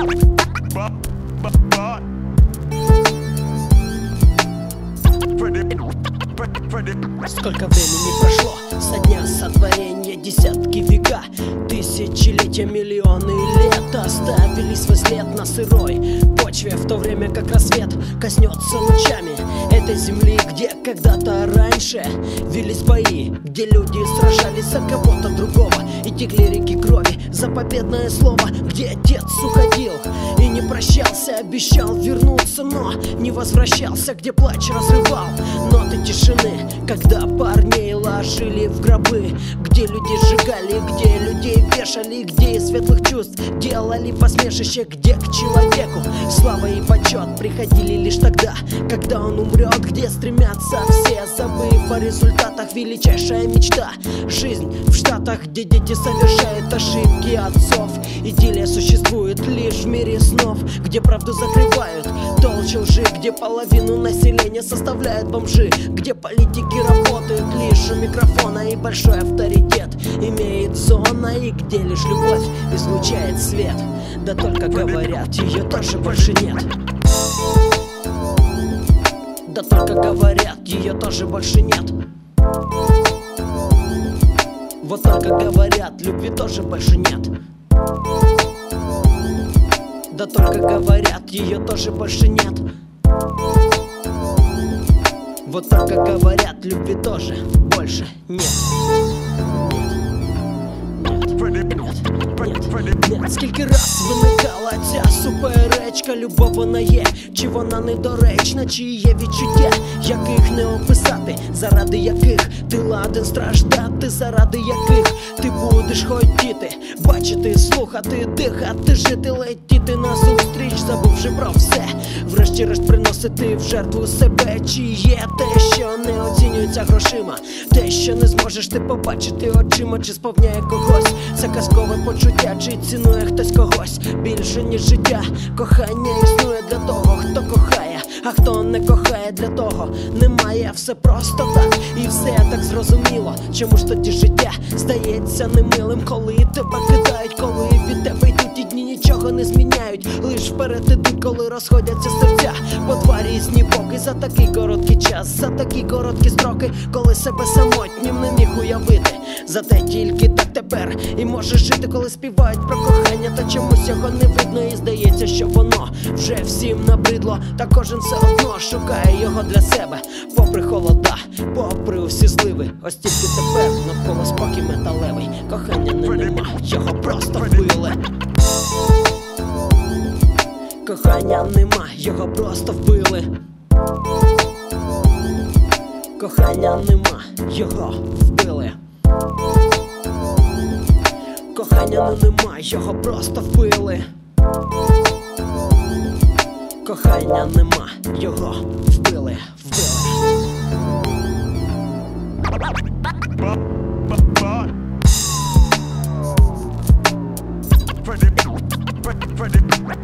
Сколько времени прошло со дня сотворения, десятки века, тысячелетия, миллионы лет оставили свой след на сырой почве, в то время как рассвет коснется лучами этой земли, где когда-то раньше велись бои, где люди сражались за кого-то другого и текли реки крови за победное слово, где отец уходил и не прощался, обещал вернуться, но не возвращался, где плач разрывал ноты тишины, когда парней ложили в гробы, где люди сжигали, где людей вешали, где из светлых чувств делали посмешище, где к человеку слава и почет приходили лишь тогда, когда он умрет, где стремятся все, забыв о результатах, величайшая мечта — жизнь в Штатах, где дети совершают ошибки отцов. Идиллия существует лишь в мире снов, где правду закрывают толще лжи, где половину населения составляют бомжи, где политики работают лишь у микрофона и большой авторитет имеет зона, и где лишь любовь излучает свет. Да только говорят, ее тоже больше нет. Да только говорят, ее тоже больше нет. Вот только говорят, любви тоже больше нет. Да только говорят, ее тоже больше нет. Вот только говорят, любви тоже больше нет. Нет. Скільки раз виникала ця суперечка, любов вона є, чи вона недоречна, чи є відчуття, яких не описати, заради яких ти ладен страждати, заради яких ти будеш хотіти, бачити, слухати, дихати, жити, летіти назустріч, забувши про все, врешті-решт приносити в жертву себе. Чи є те, що не оцінюється грошима, те, що не зможеш ти побачити очима, чи сповняє когось це казкове почуття, чи цінує хтось когось більше, ніж життя. Кохання існує для того, хто кохає, а хто не кохає, для того немає. Все просто так, і все так зрозуміло. Чому ж тоді життя стається немилим, коли тебе кидають, коли від тебе йдуть і дні нічого не зміняють, лиш вперед ідуть, коли розходяться серця по два різні боки. За такий короткий час, за такі короткі строки, коли себе самотнім не міг уявити. Зате тільки так тепер і можеш жити, коли співають про кохання, та чомусь його не видно, і здається, що воно вже всім набридло. Та кожен все одно шукає його для себе, попри холода, попри усі зливи. Ось тільки тепер навколо спокій металевий. Кохання нема, його просто вбили. Кохання нема, його просто вбили. Кохання нема, його вбили. Кохання нема, його просто вбили. Кохання нема, його вбили. Вбили.